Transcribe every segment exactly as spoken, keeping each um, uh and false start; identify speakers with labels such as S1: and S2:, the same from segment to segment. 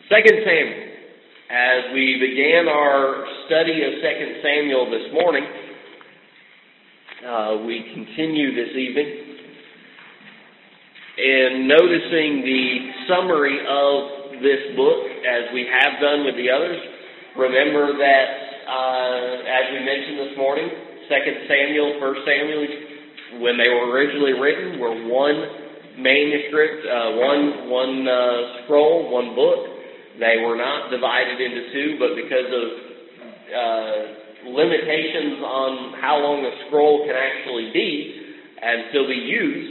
S1: Second Samuel. As we began our study of Second Samuel this morning, uh, we continue this evening in noticing the summary of this book as we have done with the others. Remember that, uh, as we mentioned this morning, Second Samuel, First Samuel, when they were originally written, were one manuscript, uh, one one uh, scroll, one book. They were not divided into two, but because of uh, limitations on how long a scroll can actually be and still be used,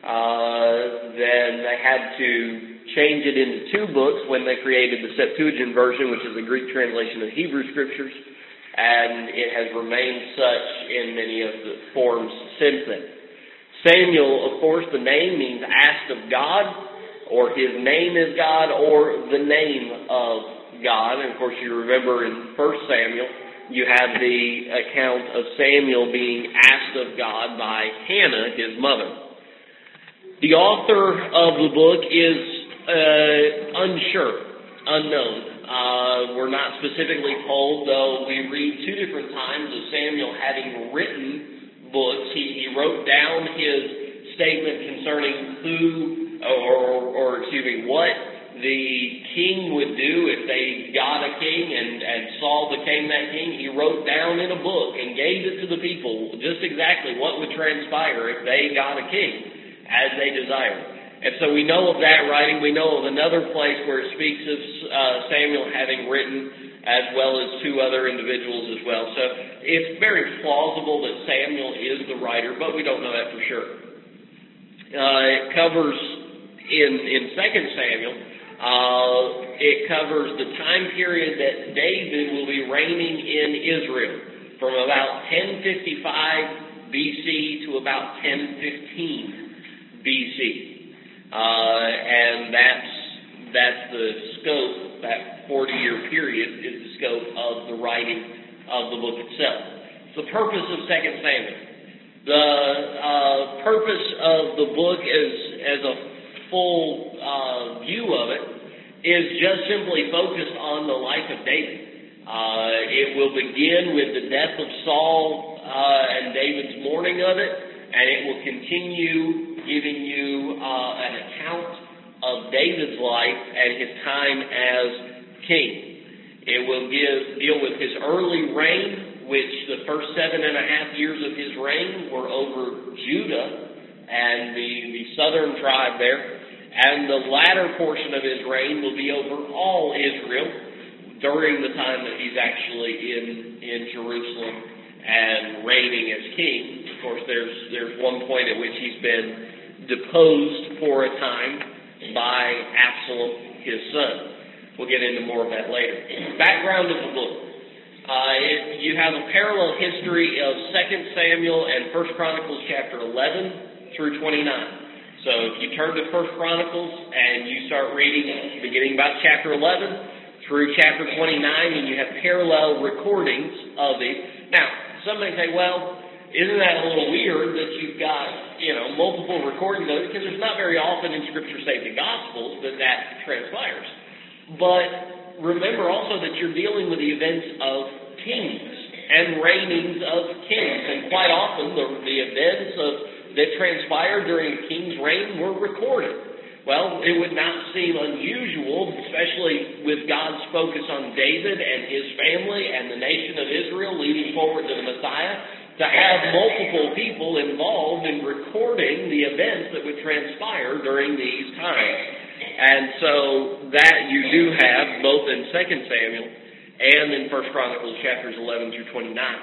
S1: uh, then they had to change it into two books when they created the Septuagint version, which is the Greek translation of Hebrew Scriptures, and it has remained such in many of the forms since then. Samuel, of course, the name means asked of God, or his name is God, or the name of God. And of course, you remember in First Samuel, you have the account of Samuel being asked of God by Hannah, his mother. The author of the book is uh, unsure, unknown. Uh, we're not specifically told, though we read two different times of Samuel having written books. He, he wrote down his statement concerning who Or, or, excuse me, what the king would do if they got a king and, and Saul became that king. He wrote down in a book and gave it to the people just exactly what would transpire if they got a king as they desired. And so we know of that writing. We know of another place where it speaks of uh, Samuel having written, as well as two other individuals as well. So it's very plausible that Samuel is the writer, but we don't know that for sure. Uh, it covers In, in Second Samuel, uh, it covers the time period that David will be reigning in Israel from about ten fifty-five B C to about ten fifteen B C. Uh, and that's, that's the scope, that forty-year period is the scope of the writing of the book itself. The purpose of Second Samuel. The uh, purpose of the book is, as a full uh, view of it, is just simply focused on the life of David. Uh, it will begin with the death of Saul uh, and David's mourning of it, and it will continue giving you uh, an account of David's life and his time as king. It will give, deal with his early reign, which the first seven and a half years of his reign were over Judah and the, the southern tribe there. And the latter portion of his reign will be over all Israel during the time that he's actually in, in Jerusalem and reigning as king. Of course, there's there's one point at which he's been deposed for a time by Absalom, his son. We'll get into more of that later. Background of the book. Uh, it, you have a parallel history of Second Samuel and First Chronicles chapter eleven through twenty-nine. So if you turn to First Chronicles and you start reading, beginning about chapter eleven through chapter twenty-nine, and you have parallel recordings of it. Now, some may say, well, isn't that a little weird that you've got, you know, multiple recordings of it? Because there's not very often in Scripture, save the Gospels, that that transpires. But remember also that you're dealing with the events of kings and reignings of kings. And quite often the, the events of that transpired during a king's reign were recorded. Well, it would not seem unusual, especially with God's focus on David and his family and the nation of Israel leading forward to the Messiah, to have multiple people involved in recording the events that would transpire during these times. And so that you do have both in Second Samuel and in First Chronicles chapters eleven through twenty-nine.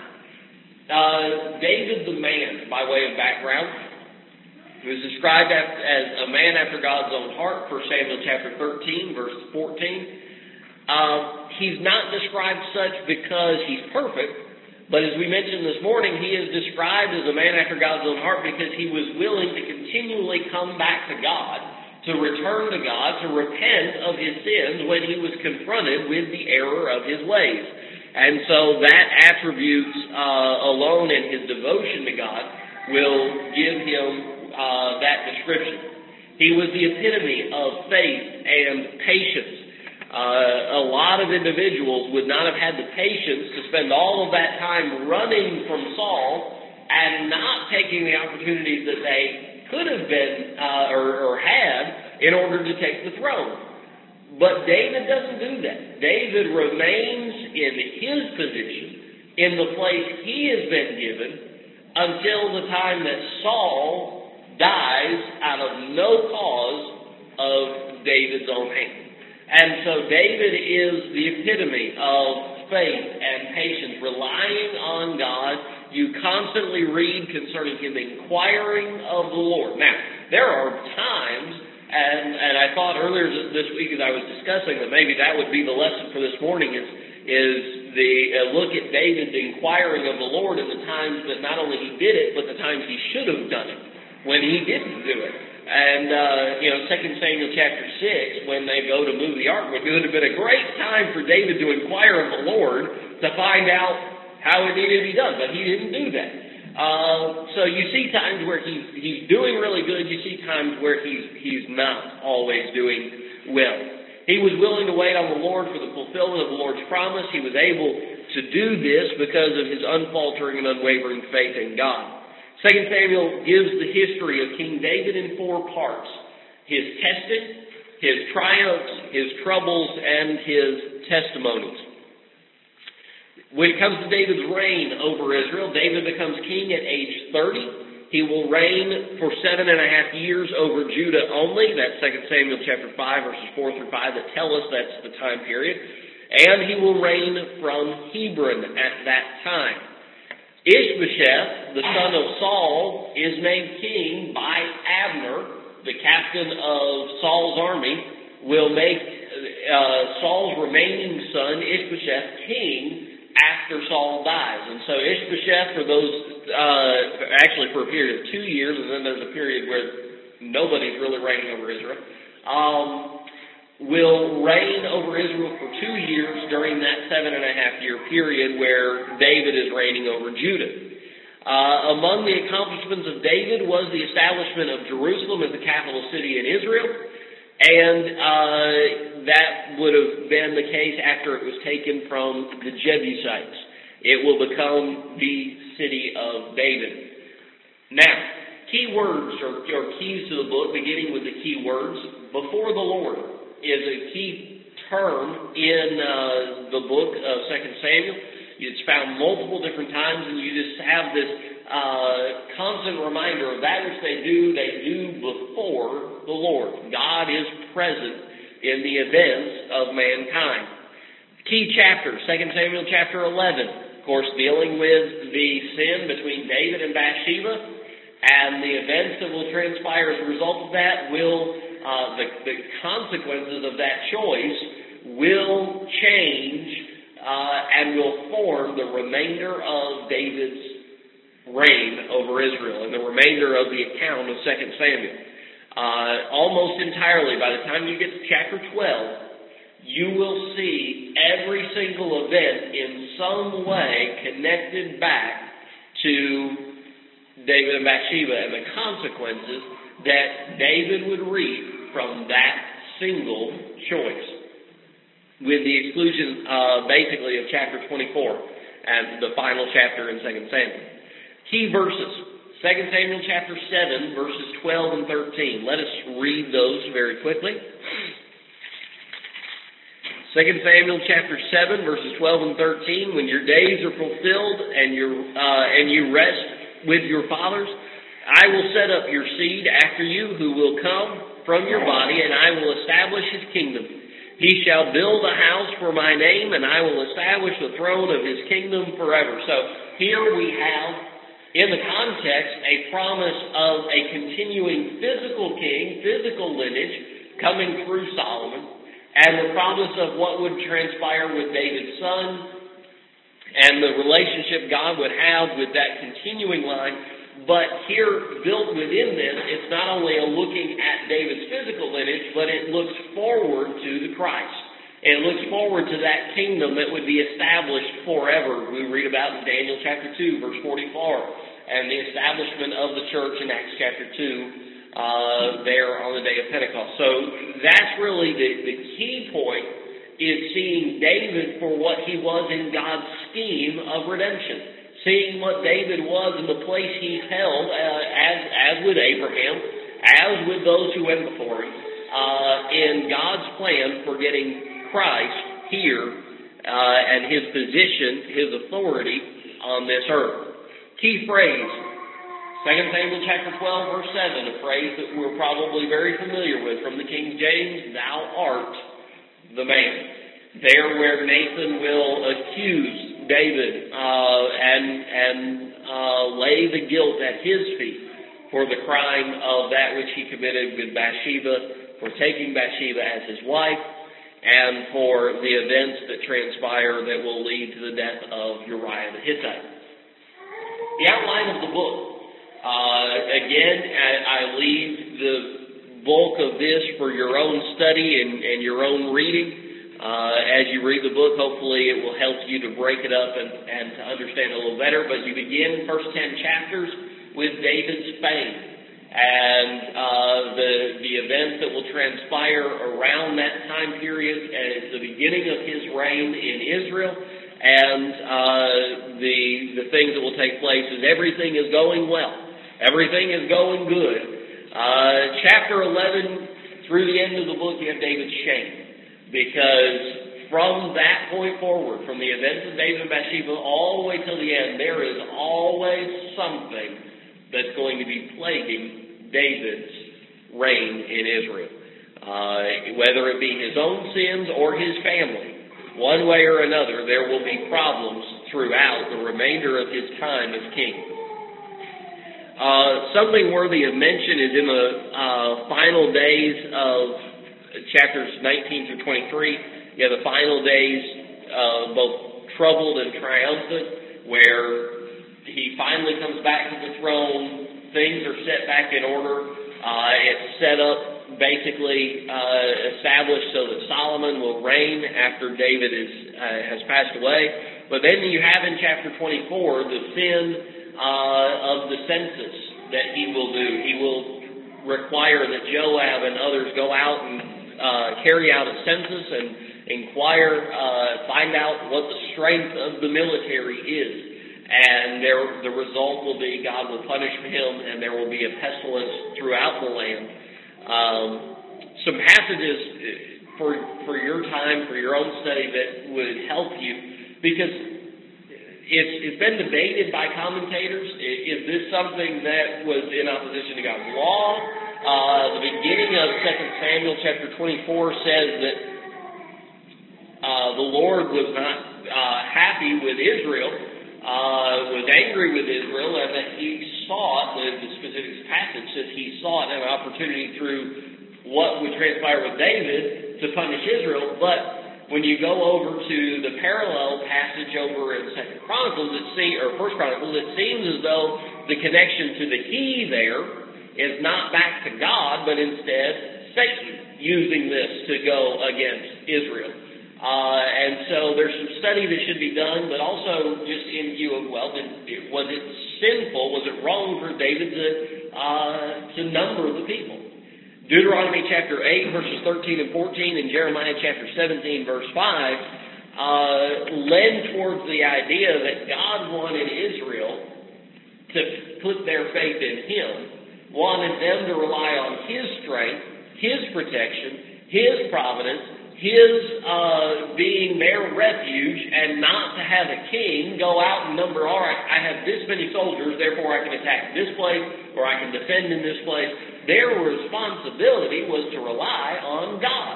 S1: Uh, David the man, by way of background, who is described as a man after God's own heart, First Samuel chapter thirteen, verse fourteen. Uh, he's not described such because he's perfect, but as we mentioned this morning, he is described as a man after God's own heart because he was willing to continually come back to God, to return to God, to repent of his sins when he was confronted with the error of his ways. And so that attribute uh, alone and his devotion to God will give him uh, that description. He was the epitome of faith and patience. Uh, a lot of individuals would not have had the patience to spend all of that time running from Saul and not taking the opportunities that they could have been uh, or, or had in order to take the throne. But David doesn't do that. David remains in his position, in the place he has been given, until the time that Saul dies out of no cause of David's own hand. And so David is the epitome of faith and patience, relying on God. You constantly read concerning him inquiring of the Lord. Now, there are times, and, and I thought earlier this week as I was discussing that maybe that would be the lesson for this morning is, is the uh, look at David's inquiring of the Lord in the times that not only he did it, but the times he should have done it, when he didn't do it. And, uh, you know, Second Samuel chapter six, when they go to move the ark, would have been a great time for David to inquire of the Lord to find out how it needed to be done, but he didn't do that. Uh, so you see times where he's, he's doing really good. You see times where he's, he's not always doing well. He was willing to wait on the Lord for the fulfillment of the Lord's promise. He was able to do this because of his unfaltering and unwavering faith in God. Second Samuel gives the history of King David in four parts: his testing, his triumphs, his troubles, and his testimonies. When it comes to David's reign over Israel, David becomes king at age thirty. He will reign for seven and a half years over Judah only. That's Second Samuel chapter five, verses four through five that tell us that's the time period. And he will reign from Hebron at that time. Ishbosheth, the son of Saul, is named king by Abner, the captain of Saul's army, will make uh, Saul's remaining son, Ishbosheth, king after Saul dies. And so Ishbosheth, for those, uh, actually for a period of two years, and then there's a period where nobody's really reigning over Israel, um, will reign over Israel for two years during that seven and a half year period where David is reigning over Judah. Uh, among the accomplishments of David was the establishment of Jerusalem as the capital city in Israel, and uh, that would have been the case after it was taken from the Jebusites. It will become the city of David. Now, key words or, or keys to the book, beginning with the key words, before the Lord is a key term in uh, the book of Second Samuel. It's found multiple different times, and you just have this uh, constant reminder of that which they do, they do before the Lord. God is present in the events of mankind. Key chapter, Second Samuel chapter eleven, of course, dealing with the sin between David and Bathsheba, and the events that will transpire as a result of that will Uh, the, the consequences of that choice will change uh, and will form the remainder of David's reign over Israel and the remainder of the account of Second Samuel. Uh, almost entirely, by the time you get to chapter twelve, you will see every single event in some way connected back to David and Bathsheba and the consequences that David would reap from that single choice, with the exclusion, uh, basically, of chapter twenty-four and the final chapter in Second Samuel. Key verses: Second Samuel chapter seven, verses twelve and thirteen. Let us read those very quickly. Second Samuel chapter seven, verses twelve and thirteen. When your days are fulfilled and your uh, and you rest with your fathers, I will set up your seed after you, who will come from your body, and I will establish his kingdom. He shall build a house for my name, and I will establish the throne of his kingdom forever. So here we have, in the context, a promise of a continuing physical king, physical lineage, coming through Solomon, and the promise of what would transpire with David's son, and the relationship God would have with that continuing line. But here, built within this, it's not only a looking at David's physical lineage, but it looks forward to the Christ. It looks forward to that kingdom that would be established forever. We read about in Daniel chapter two, verse forty-four, and the establishment of the church in Acts chapter two, uh, there on the day of Pentecost. So that's really the, the key point is seeing David for what he was in God's scheme of redemption, seeing what David was in the place he's held, uh, as as with Abraham, as with those who went before him, uh, in God's plan for getting Christ here uh, and his position, his authority on this earth. Key phrase, Second Samuel chapter twelve, verse seven, a phrase that we're probably very familiar with from the King James, "Thou art the man." There where Nathan will accuse David uh, and, and uh, lay the guilt at his feet for the crime of that which he committed with Bathsheba, for taking Bathsheba as his wife, and for the events that transpire that will lead to the death of Uriah the Hittite. The outline of the book. Uh, again, I, I leave the bulk of this for your own study and, and your own reading. Uh, as you read the book, hopefully it will help you to break it up and, and to understand it a little better. But you begin first ten chapters with David's fame and uh, the the events that will transpire around that time period as the beginning of his reign in Israel, and uh, the the things that will take place as everything is going well, everything is going good. Uh, chapter eleven through the end of the book, you have David's shame. Because from that point forward, from the events of David and Bathsheba all the way till the end, there is always something that's going to be plaguing David's reign in Israel. Uh, whether it be his own sins or his family, one way or another, there will be problems throughout the remainder of his time as king. Uh, something worthy of mention is in the uh, final days of chapters nineteen through twenty-three, you have the final days, uh, both troubled and triumphant, where he finally comes back to the throne. Things are set back in order. Uh, it's set up, basically uh, established so that Solomon will reign after David is uh, has passed away. But then you have in chapter twenty-four the sin uh, of the census that he will do. He will require that Joab and others go out and Uh, carry out a census and inquire, uh, find out what the strength of the military is. And there, the result will be God will punish him and there will be a pestilence throughout the land. Um, some passages for, for your time, for your own study that would help you, because it's, it's been debated by commentators. Is this something that was in opposition to God's law? Uh, the beginning of Second Samuel chapter twenty-four says that uh, the Lord was not uh, happy with Israel, uh, was angry with Israel, and that he sought, the, the specific passage says he sought an opportunity through what would transpire with David to punish Israel. But when you go over to the parallel passage over in Second Chronicles, it see, or First Chronicles, it seems as though the connection to the he there is not back to God, but instead Satan using this to go against Israel. Uh, and so there's some study that should be done, but also just in view of, well, did, was it sinful, was it wrong for David to, uh, to number the people? Deuteronomy chapter eight, verses thirteen and fourteen, and Jeremiah chapter seventeen, verse five, uh, lend towards the idea that God wanted Israel to put their faith in him, wanted them to rely on his strength, his protection, his providence, his uh, being their refuge, and not to have a king go out and number, all right, I have this many soldiers, therefore I can attack this place, or I can defend in this place. Their responsibility was to rely on God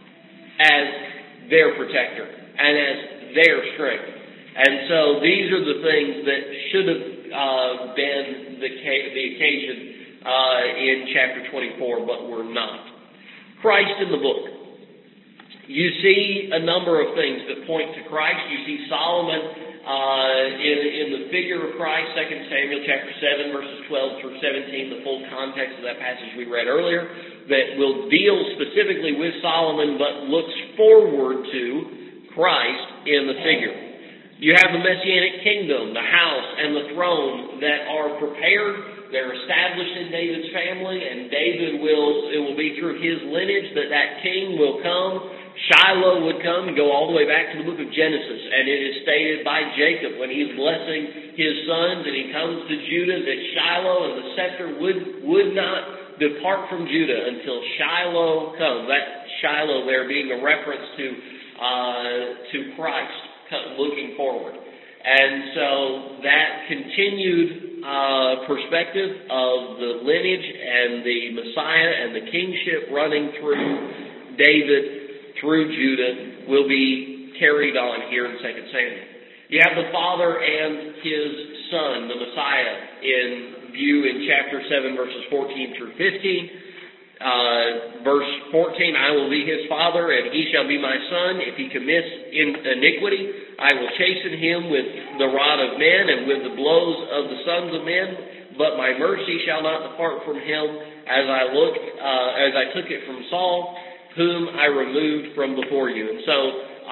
S1: as their protector and as their strength. And so these are the things that should have uh, been the, ca- the occasion Uh, in chapter twenty-four, but we're not. Christ in the book. You see a number of things that point to Christ. You see Solomon uh, in, in the figure of Christ, Second Samuel chapter seven, verses twelve through seventeen, the full context of that passage we read earlier, that will deal specifically with Solomon, but looks forward to Christ in the figure. You have the Messianic kingdom, the house, and the throne that are prepared. They're established in David's family, and David will, it will be through his lineage that that king will come Shiloh would come and go all the way back to the book of Genesis, and it is stated by Jacob when he's blessing his sons and he comes to Judah that Shiloh and the scepter would, would not depart from Judah until Shiloh comes. That Shiloh there being a reference to uh, to Christ looking forward. And so that continued uh, perspective of the lineage and the Messiah and the kingship running through David through Judah will be carried on here in Second Samuel. You have the Father and His Son, the Messiah, in view in chapter seven, verses fourteen through fifteen. Uh, verse fourteen, I will be his father, and he shall be my son. If he commits in iniquity, I will chasten him with the rod of men and with the blows of the sons of men. But my mercy shall not depart from him, as I look, uh, as I took it from Saul, whom I removed from before you. And so,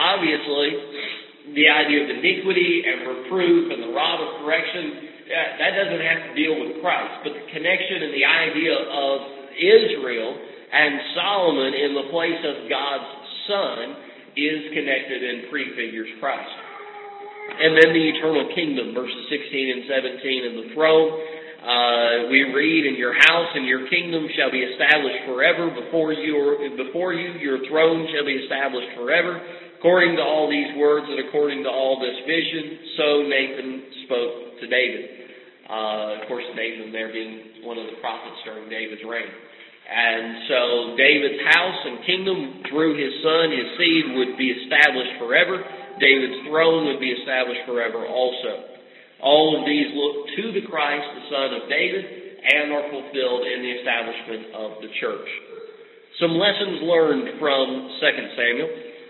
S1: obviously, the idea of iniquity and reproof and the rod of correction, that, that doesn't have to deal with Christ. But the connection and the idea of Israel and Solomon in the place of God's Son is connected and prefigures Christ. And then the eternal kingdom, verses sixteen and seventeen, and the throne. Uh, we read, in your house and your kingdom shall be established forever. Before you, before you, your throne shall be established forever. According to all these words and according to all this vision, so Nathan spoke to David. Uh, of course, Nathan there being one of the prophets during David's reign. And so David's house and kingdom through his son, his seed, would be established forever. David's throne would be established forever also. All of these look to the Christ, the Son of David, and are fulfilled in the establishment of the church. Some lessons learned from Second Samuel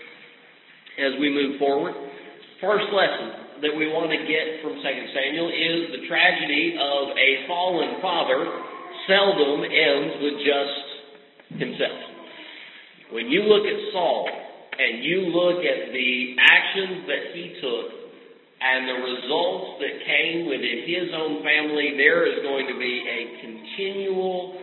S1: as we move forward. First lesson that we want to get from Second Samuel is the tragedy of a fallen father seldom ends with just himself. When you look at Saul and you look at the actions that he took and the results that came within his own family, there is going to be a continual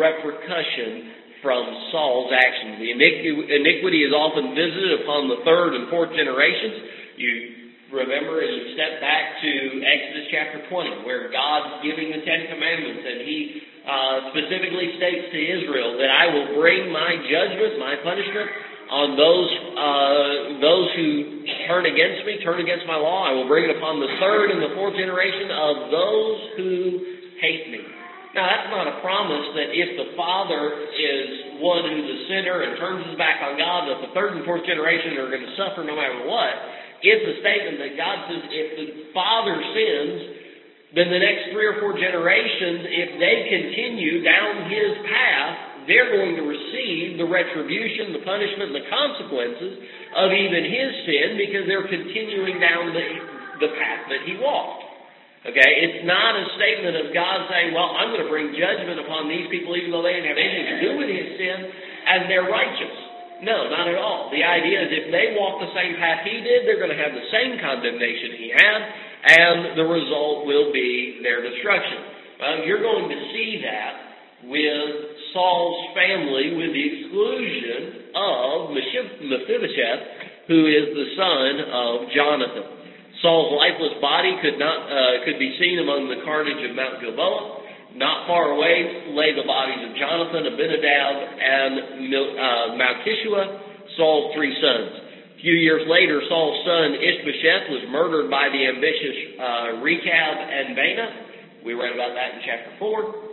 S1: repercussion from Saul's actions. The iniquity is often visited upon the third and fourth generations. You remember, and you step back to Exodus chapter twenty, where God's giving the Ten Commandments, and He uh, specifically states to Israel that I will bring my judgment, my punishment, on those uh, those who turn against me, turn against my law. I will bring it upon the third and the fourth generation of those who hate me. Now, that's not a promise that if the father is one who's a sinner and turns his back on God, that the third and fourth generation are going to suffer no matter what. It's a statement that God says if the father sins, then the next three or four generations, if they continue down his path, they're going to receive the retribution, the punishment, and the consequences of even his sin because they're continuing down the, the path that he walked. Okay? It's not a statement of God saying, well, I'm going to bring judgment upon these people even though they didn't have anything to do with his sin, and they're righteous. No, not at all. The idea is if they walk the same path he did, they're going to have the same condemnation he had, and the result will be their destruction. Well, you're going to see that with Saul's family, with the exclusion of Mephibosheth, who is the son of Jonathan. Saul's lifeless body could not uh, could be seen among the carnage of Mount Gilboa. Not far away lay the bodies of Jonathan, Abinadab, and uh, Malchishua, Saul's three sons. A few years later, Saul's son Ishbosheth was murdered by the ambitious uh, Rechab and Baanah. We read about that in chapter four.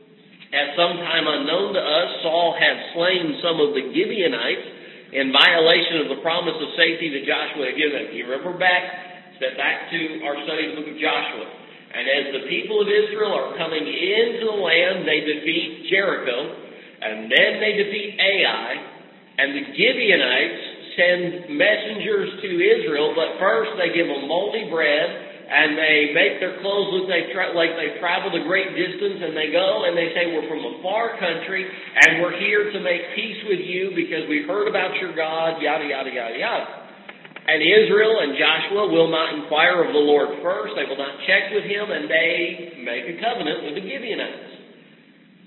S1: At some time unknown to us, Saul had slain some of the Gibeonites in violation of the promise of safety that Joshua had given. If you remember back, step back to our study of the book of Joshua. And as the people of Israel are coming into the land, they defeat Jericho, and then they defeat Ai, and the Gibeonites send messengers to Israel, but first they give them moldy bread, and they make their clothes look like, tra- like they've traveled a great distance, and they go and they say, we're from a far country, and we're here to make peace with you because we've heard about your God, yada, yada, yada, yada. And Israel and Joshua will not inquire of the Lord first. They will not check with him, and they make a covenant with the Gibeonites.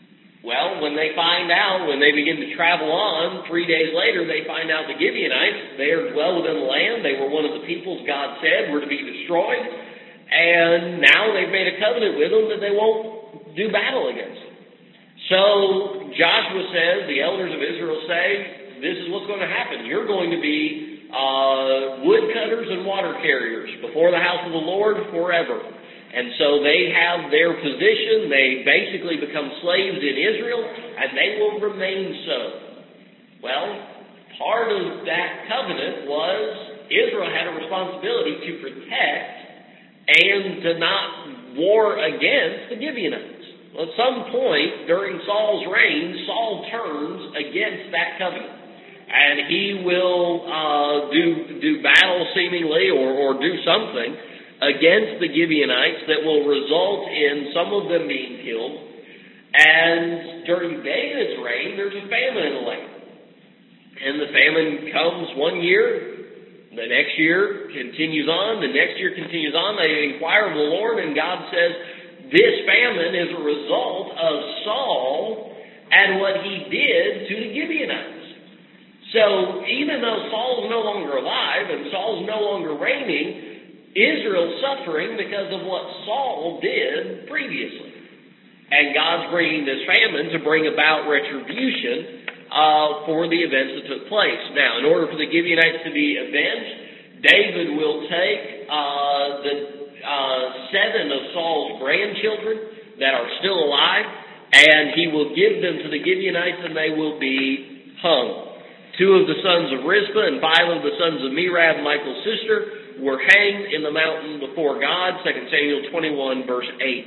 S1: Well, when they find out, when they begin to travel on, three days later, they find out the Gibeonites, they are dwell within the land. They were one of the peoples God said were to be destroyed. And now they've made a covenant with them that they won't do battle against. So Joshua says, the elders of Israel say, this is what's going to happen. You're going to be uh, woodcutters and water carriers before the house of the Lord forever. And so they have their position. They basically become slaves in Israel, and they will remain so. Well, part of that covenant was Israel had a responsibility to protect and to not war against the Gibeonites. Well, at some point during Saul's reign, Saul turns against that covenant. And he will uh, do do battle seemingly or, or do something against the Gibeonites that will result in some of them being killed. And during David's reign, there's a famine in the land. And the famine comes one year, the next year continues on, the next year continues on. They inquire of the Lord, and God says, this famine is a result of Saul and what he did to the Gibeonites. So even though Saul's no longer alive and Saul's no longer reigning, Israel's suffering because of what Saul did previously. And God's bringing this famine to bring about retribution uh, for the events that took place. Now, in order for the Gibeonites to be avenged, David will take uh, the uh, seven of Saul's grandchildren that are still alive, and he will give them to the Gibeonites, and they will be hung. Two of the sons of Rizpah and five of the sons of Merab, Michael's sister, were hanged in the mountain before God, Second Samuel twenty-one, verse eight.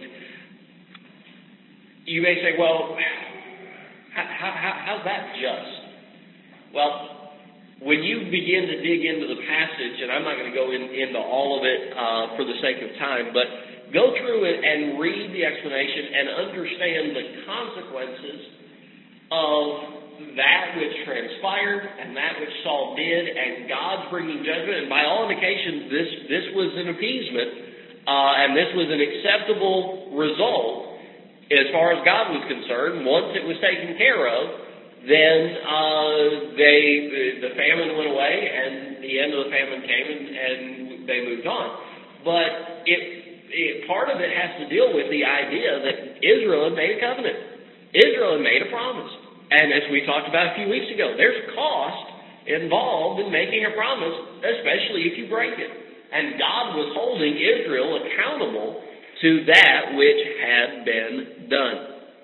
S1: You may say, well, how, how, how's that just? Well, when you begin to dig into the passage, and I'm not going to go in, into all of it uh, for the sake of time, but go through it and read the explanation and understand the consequences of that which transpired and that which Saul did, and God's bringing judgment. And by all indications, this this was an appeasement, uh, and this was an acceptable result as far as God was concerned. Once it was taken care of, then uh, they the famine went away, and the end of the famine came, and, and they moved on. But it, it part of it has to deal with the idea that Israel had made a covenant. Israel had made a promise. And as we talked about a few weeks ago, there's cost involved in making a promise, especially if you break it. And God was holding Israel accountable to that which had been done.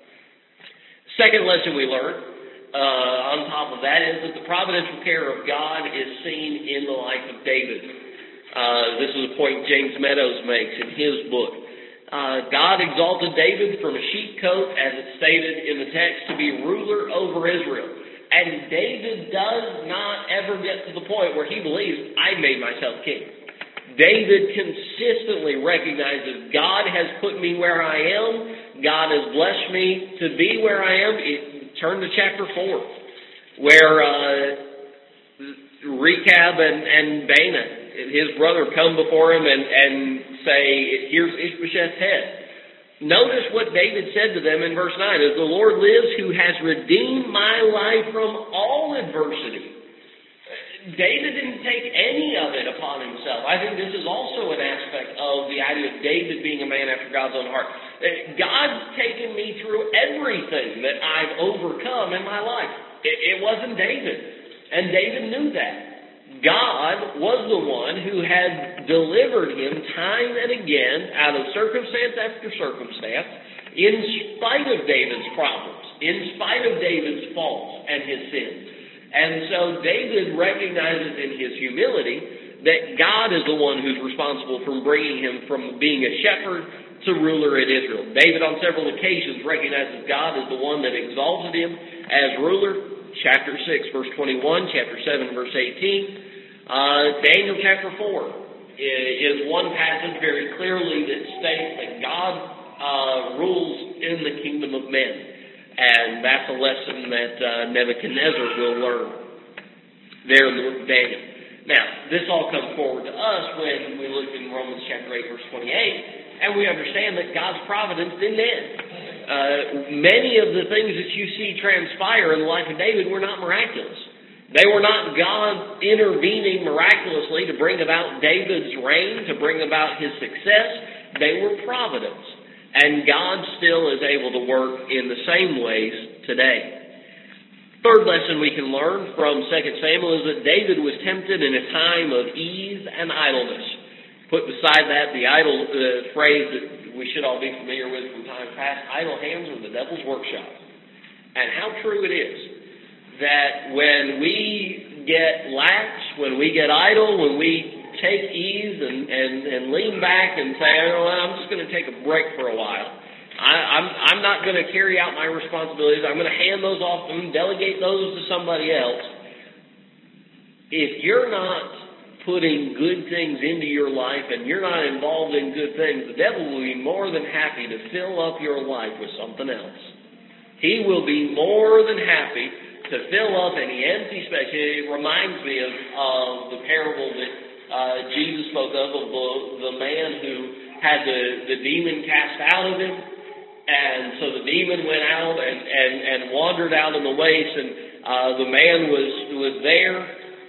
S1: Second lesson we learned uh, on top of that is that the providential care of God is seen in the life of David. Uh, this is a point James Meadows makes in his book. Uh, God exalted David from a sheep coat, as it's stated in the text, to be ruler over Israel. And David does not ever get to the point where he believes, I made myself king. David consistently recognizes God has put me where I am. God has blessed me to be where I am. It, turn to chapter four, where uh, Rechab and, and Baanah, his brother, come before him and, and say, here's Ishbosheth's head. Notice what David said to them in verse nine. As the Lord lives, who has redeemed my life from all adversity. David didn't take any of it upon himself. I think this is also an aspect of the idea of David being a man after God's own heart. God's taken me through everything that I've overcome in my life. It, it wasn't David. And David knew that. God was the one who had delivered him time and again out of circumstance after circumstance, in spite of David's problems, in spite of David's faults and his sins. And so David recognizes in his humility that God is the one who's responsible for bringing him from being a shepherd to ruler in Israel. David on several occasions recognizes God as the one that exalted him as ruler. Chapter six, verse twenty-one, chapter seven, verse eighteen. Uh, Daniel chapter four is one passage very clearly that states that God uh, rules in the kingdom of men. And that's a lesson that uh, Nebuchadnezzar will learn there in the book of Daniel. Now, this all comes forward to us when we look in Romans chapter eight, verse twenty-eight, and we understand that God's providence didn't end. uh, many of the things that you see transpire in the life of David were not miraculous. They were not God intervening miraculously to bring about David's reign, to bring about his success. They were providence. And God still is able to work in the same ways today. Third lesson we can learn from Second Samuel is that David was tempted in a time of ease and idleness. Put beside that the idle uh, phrase that we should all be familiar with from time past, idle hands are the devil's workshop. And how true it is that when we get lax, when we get idle, when we take ease and, and, and lean back and say, oh, well, I'm just going to take a break for a while. I, I'm, I'm not going to carry out my responsibilities. I'm going to hand those off and delegate those to somebody else. If you're not putting good things into your life and you're not involved in good things, the devil will be more than happy to fill up your life with something else. He will be more than happy to fill up any empty space. It reminds me of, of the parable that uh, Jesus spoke of, of the, the man who had the, the demon cast out of him. And so the demon went out and, and, and wandered out in the waste, and uh, the man was, was there.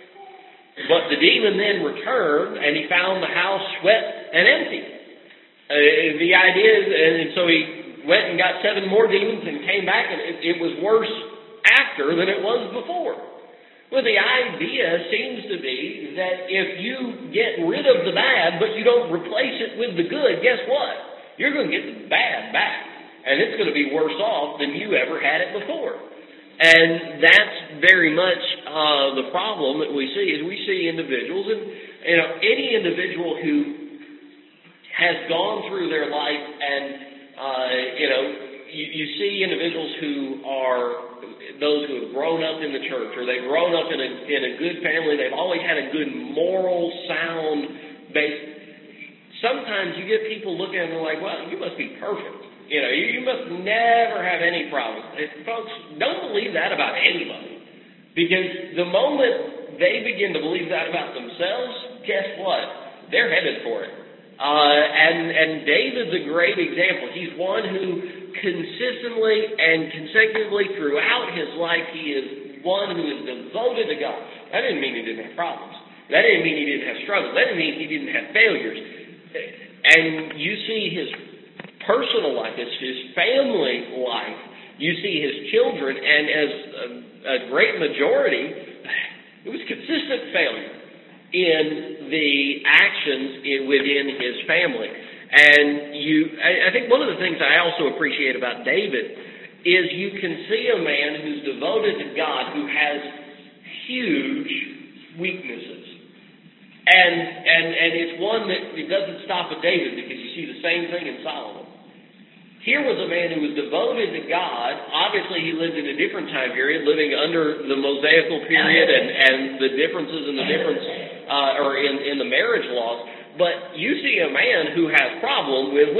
S1: But the demon then returned, and he found the house swept and empty. Uh, the idea is, and so he went and got seven more demons and came back, and it, it was worse after than it was before. Well, the idea seems to be that if you get rid of the bad, but you don't replace it with the good, guess what? You're going to get the bad back. And it's going to be worse off than you ever had it before. And that's very much uh, the problem that we see, is we see individuals, and you know, any individual who has gone through their life and, uh, you know, you, you see individuals who are those who have grown up in the church, or they've grown up in a, in a good family, they've always had a good moral, sound base. Sometimes you get people looking at them like, well, you must be perfect. You know, you, you must never have any problems. And folks, don't believe that about anybody. Because the moment they begin to believe that about themselves, guess what? They're headed for it. Uh, and, and David's a great example. He's one who consistently and consecutively throughout his life, he is one who is devoted to God. That didn't mean he didn't have problems. That didn't mean he didn't have struggles. That didn't mean he didn't have failures. And you see his personal life, it's his family life. You see his children, and as a, a great majority, it was consistent failure in the actions in, within his family. And you, I, I think one of the things I also appreciate about David is you can see a man who's devoted to God, who has huge weaknesses. And, and, and it's one that it doesn't stop at David, because you see the same thing in Solomon. Here was a man who was devoted to God. Obviously, he lived in a different time period, living under the Mosaical period and, and the differences in the difference, uh, or in, in the marriage laws. But you see a man who has problem with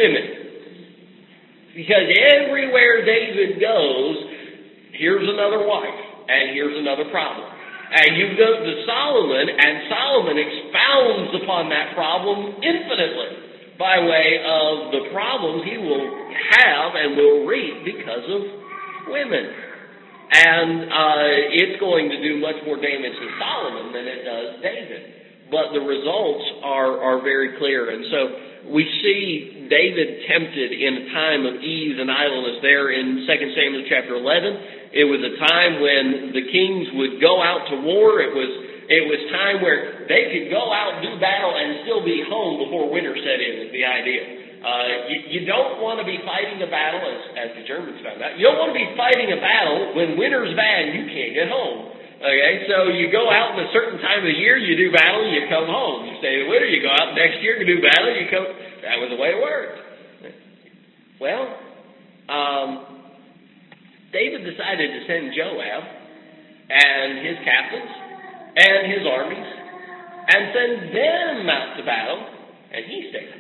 S1: women. Because everywhere David goes, here's another wife, and here's another problem. And you go to Solomon, and Solomon expounds upon that problem infinitely, by way of the problems he will have and will reap because of women. And uh, it's going to do much more damage to Solomon than it does David. But the results are, are very clear. And so we see David tempted in a time of ease and idleness there in Second Samuel chapter eleven. It was a time when the kings would go out to war. It was It was time where they could go out and do battle and still be home before winter set in, is the idea. Uh, you, you don't want to be fighting a battle, as, as the Germans found out. You don't want to be fighting a battle when winter's bad and you can't get home. Okay, so you go out in a certain time of the year, you do battle, you come home. You stay in the winter, you go out next year, you do battle, you come. That was the way it worked. Well, um, David decided to send Joab and his captains and his armies, and send them out to battle, and he stayed.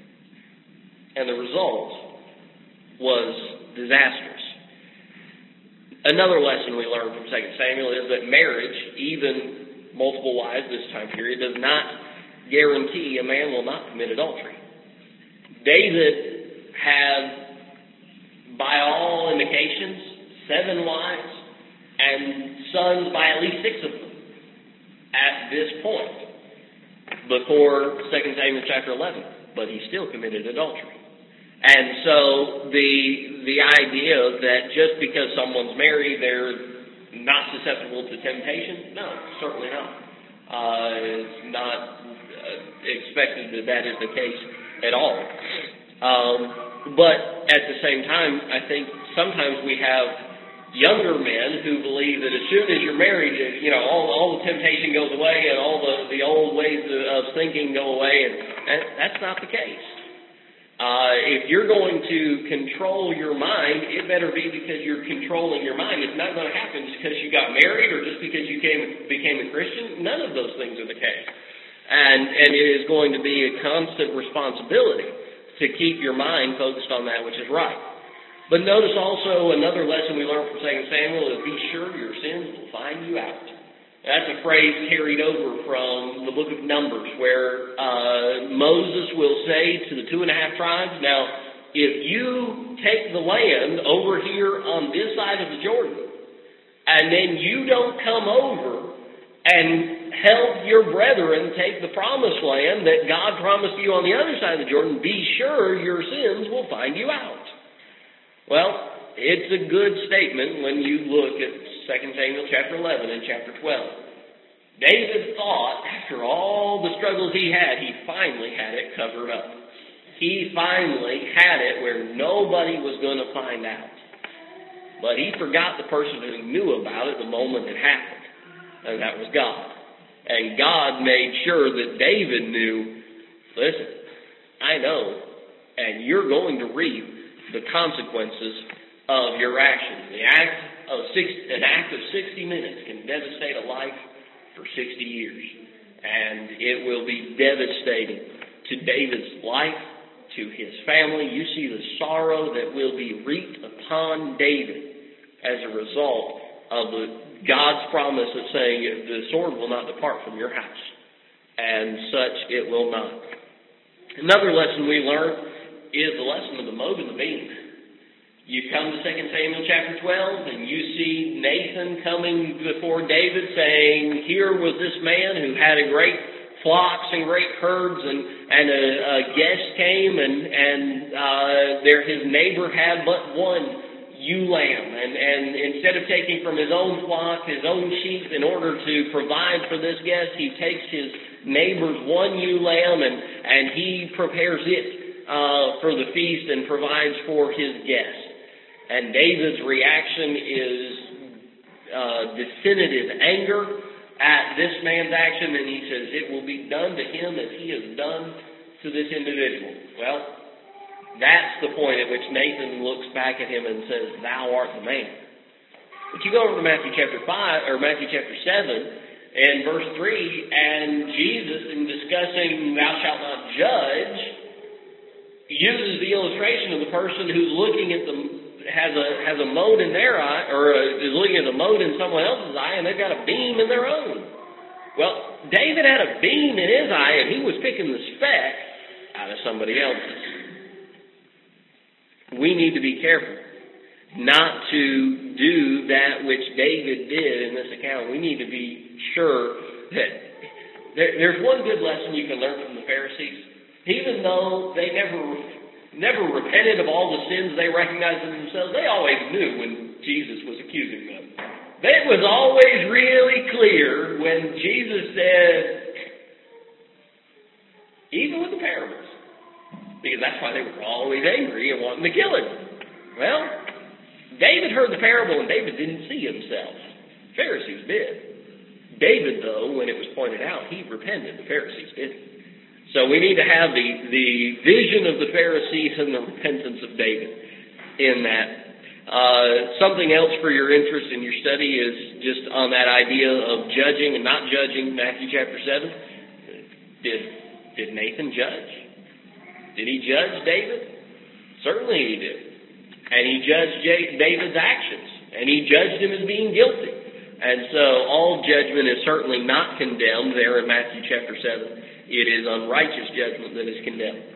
S1: And the result was disastrous. Another lesson we learn from Second Samuel is that marriage, even multiple wives this time period, does not guarantee a man will not commit adultery. David had, by all indications, seven wives, and sons by at least six of them at this point before Second Samuel chapter eleven. But he still committed adultery. And so the the idea that just because someone's married, they're not susceptible to temptation, no, certainly not. Uh, it's not uh, expected that that is the case at all. Um, but at the same time, I think sometimes we have younger men who believe that as soon as you're married, you know, all, all the temptation goes away and all the, the old ways of thinking go away, and that, that's not the case. Uh, if you're going to control your mind, it better be because you're controlling your mind. It's not going to happen just because you got married or just because you came, became a Christian. None of those things are the case. And, and it is going to be a constant responsibility to keep your mind focused on that which is right. But notice also another lesson we learned from Second Samuel is be sure your sins will find you out. That's a phrase carried over from the book of Numbers where uh, Moses will say to the two and a half tribes, now, if you take the land over here on this side of the Jordan, and then you don't come over and help your brethren take the promised land that God promised you on the other side of the Jordan, be sure your sins will find you out. Well, it's a good statement when you look at Second Samuel chapter eleven and chapter twelve. David thought, after all the struggles he had, he finally had it covered up. He finally had it where nobody was going to find out. But he forgot the person who knew about it the moment it happened, and that was God. And God made sure that David knew, listen, I know, and you're going to reap the consequences of your actions. The act of six, an act of sixty minutes can devastate a life for sixty years. And it will be devastating to David's life, to his family. You see the sorrow that will be reaped upon David as a result of the, God's promise of saying, the sword will not depart from your house. And such it will not. Another lesson we learn is the lesson of the mote and the beam. You come to Second Samuel chapter twelve, and you see Nathan coming before David saying, here was this man who had a great flocks and great herds, and, and a, a guest came, and, and uh, there his neighbor had but one ewe lamb. And, and instead of taking from his own flock, his own sheep, in order to provide for this guest, he takes his neighbor's one ewe lamb, and, and he prepares it Uh, for the feast and provides for his guest. And David's reaction is uh, definitive anger at this man's action, and he says, it will be done to him as he has done to this individual. Well, that's the point at which Nathan looks back at him and says, thou art the man. But you go over to Matthew chapter five, or Matthew chapter seven, and verse three, and Jesus, in discussing thou shalt not judge, uses the illustration of the person who's looking at the has a has a mote in their eye, or uh, is looking at a mote in someone else's eye, and they've got a beam in their own. Well, David had a beam in his eye, and he was picking the speck out of somebody else's. We need to be careful not to do that which David did in this account. We need to be sure that there, there's one good lesson you can learn from the Pharisees. Even though they never never repented of all the sins they recognized in themselves, they always knew when Jesus was accusing them. It was always really clear when Jesus said, even with the parables, because that's why they were always angry and wanting to kill him. Well, David heard the parable and David didn't see himself. Pharisees did. David, though, when it was pointed out, he repented. The Pharisees didn't. So we need to have the, the vision of the Pharisees and the repentance of David in that. Uh, something else for your interest in your study is just on that idea of judging and not judging, Matthew chapter seven. Did, did Nathan judge? Did he judge David? Certainly he did. And he judged J- David's actions. And he judged him as being guilty. And so all judgment is certainly not condemned there in Matthew chapter seven. It is unrighteous judgment that is condemned.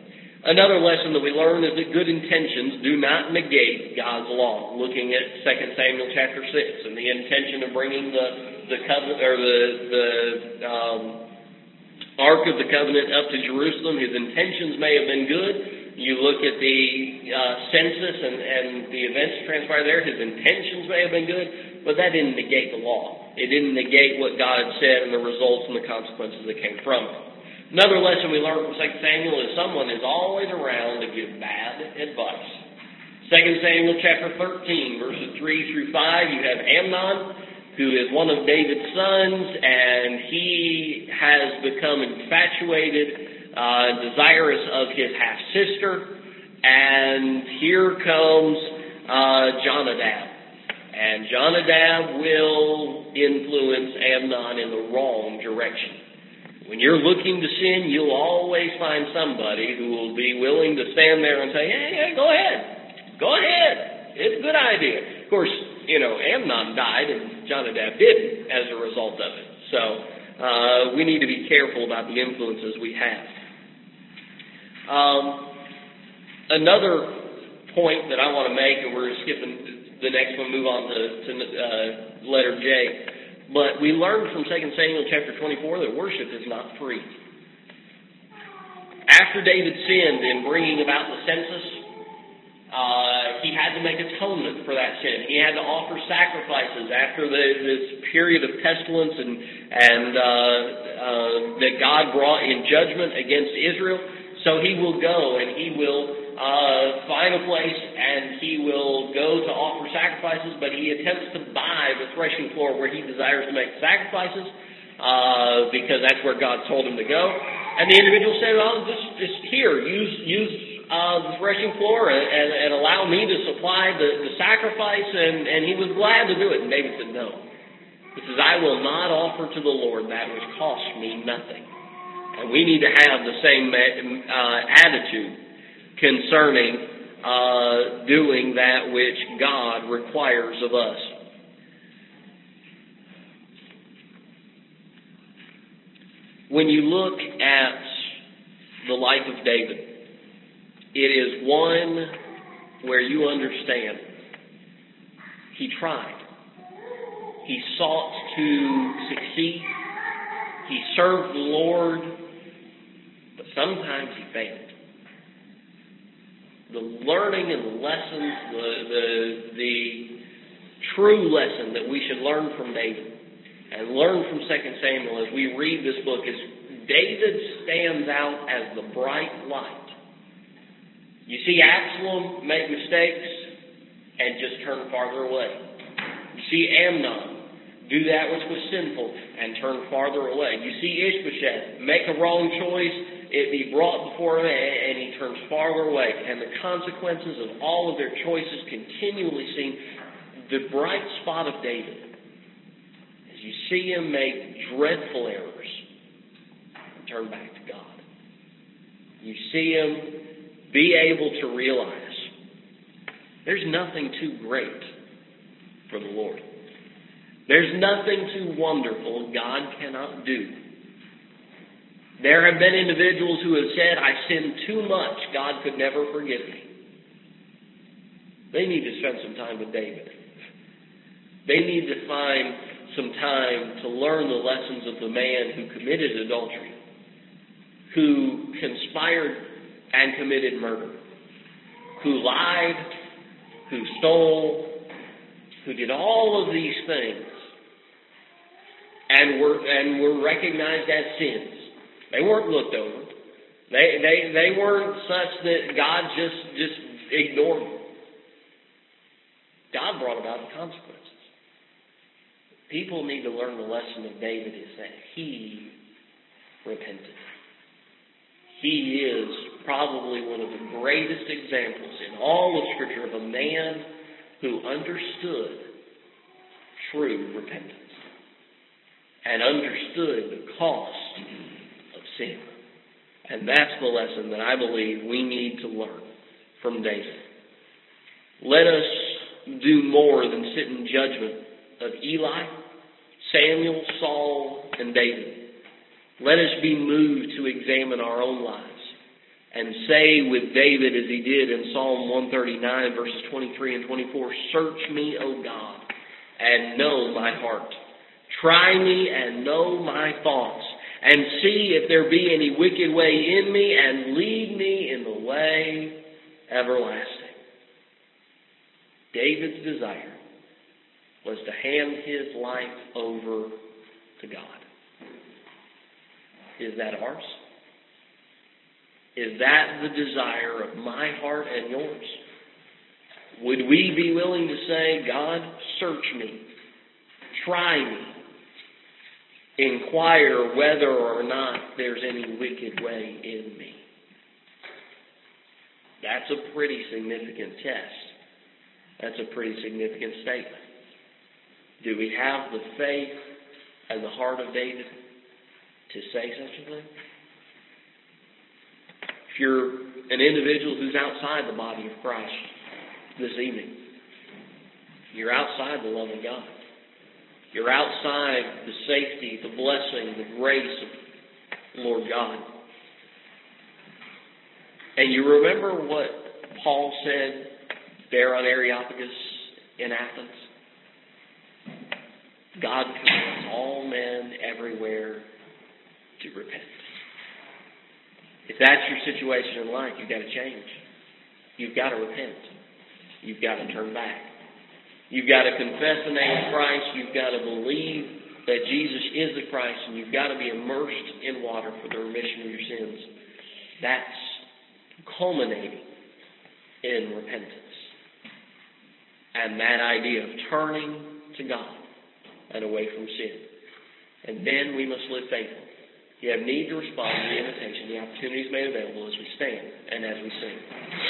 S1: Another lesson that we learn is that good intentions do not negate God's law. Looking at Second Samuel chapter six and the intention of bringing the the covenant or the the um, Ark of the Covenant up to Jerusalem, his intentions may have been good. You look at the uh, census and, and the events that transpired there, his intentions may have been good, but that didn't negate the law. It didn't negate what God had said and the results and the consequences that came from it. Another lesson we learned from Second Samuel is someone is always around to give bad advice. Second Samuel chapter thirteen, verses three through five, you have Amnon, who is one of David's sons, and he has become infatuated, uh, desirous of his half-sister, and here comes uh, Jonadab. And Jonadab will influence Amnon in the wrong direction. When you're looking to sin, you'll always find somebody who will be willing to stand there and say, hey, hey, go ahead. Go ahead. It's a good idea. Of course, you know, Amnon died and Jonadab didn't as a result of it. So uh, we need to be careful about the influences we have. Um, another point that I want to make, and we're skipping the next one, move on to, to uh, letter J. But we learned from Second Samuel chapter twenty-four that worship is not free. After David sinned in bringing about the census, uh, he had to make atonement for that sin. He had to offer sacrifices after the, this period of pestilence and, and uh, uh, that God brought in judgment against Israel. So he will go and he will Uh, find a place and he will go to offer sacrifices, but he attempts to buy the threshing floor where he desires to make sacrifices uh, because that's where God told him to go. And the individual said, well, just, just here, use use uh, the threshing floor and, and, and allow me to supply the, the sacrifice, and, and he was glad to do it. And David said, no. He says, I will not offer to the Lord that which costs me nothing. And we need to have the same uh, attitude concerning uh, doing that which God requires of us. When you look at the life of David, it is one where you understand he tried. He sought to succeed. He served the Lord, but sometimes he failed. The learning and the lessons, the, the, the true lesson that we should learn from David and learn from Second Samuel as we read this book is David stands out as the bright light. You see Absalom make mistakes and just turn farther away. You see Amnon do that which was sinful and turn farther away. You see Ishbosheth make a wrong choice, it be brought before him, and he turns farther away. And the consequences of all of their choices continually seen. The bright spot of David, as you see him make dreadful errors and turn back to God. You see him be able to realize there's nothing too great for the Lord. There's nothing too wonderful God cannot do. There have been individuals who have said, I sinned too much, God could never forgive me. They need to spend some time with David. They need to find some time to learn the lessons of the man who committed adultery, who conspired and committed murder, who lied, who stole, who did all of these things and were and were recognized as sins. They weren't looked over. They they they weren't such that God just just ignored them. God brought about the consequences. People need to learn the lesson of David is that he repented. He is probably one of the greatest examples in all of Scripture of a man who understood true repentance and understood the cost of sin. And that's the lesson that I believe we need to learn from David. Let us do more than sit in judgment of Eli, Samuel, Saul, and David. Let us be moved to examine our own lives and say with David as he did in Psalm one thirty-nine, verses twenty-three and twenty-four, "Search me, O God, and know my heart. Try me and know my thoughts, and see if there be any wicked way in me, and lead me in the way everlasting." David's desire was to hand his life over to God. Is that ours? Is that the desire of my heart and yours? Would we be willing to say, "God, search me, try me, inquire whether or not there's any wicked way in me"? That's a pretty significant test. That's a pretty significant statement. Do we have the faith and the heart of David to say such a thing? If you're an individual who's outside the body of Christ this evening, you're outside the love of God. You're outside the safety, the blessing, the grace of Lord God. And you remember what Paul said there on Areopagus in Athens? God commands all men everywhere to repent. If that's your situation in life, you've got to change. You've got to repent. You've got to turn back. You've got to confess the name of Christ. You've got to believe that Jesus is the Christ, and you've got to be immersed in water for the remission of your sins. That's culminating in repentance. And that idea of turning to God and away from sin. And then we must live faithfully. You have need to respond to the invitation. The opportunity is made available as we stand and as we sing.